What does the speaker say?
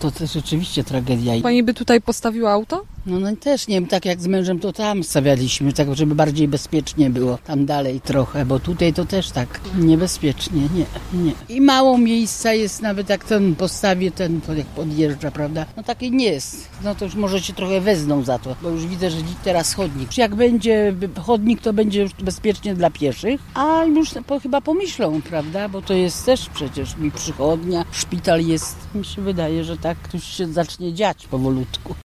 To też rzeczywiście tragedia. Pani by tutaj postawiła auto? No też nie wiem, tak jak z mężem to tam stawialiśmy, tak żeby bardziej bezpiecznie było, tam dalej trochę, bo tutaj to też tak niebezpiecznie, nie. I mało miejsca jest, nawet jak ten postawię, ten jak podjeżdża, prawda? No taki nie jest, no to już może się trochę wezmą za to, bo już widzę, że teraz chodnik. Jak będzie chodnik, to będzie już bezpiecznie dla pieszych, a już chyba pomyślą, prawda? Bo to jest też przecież mi przychodnia, szpital jest, mi się wydaje, że tak już się zacznie dziać powolutku.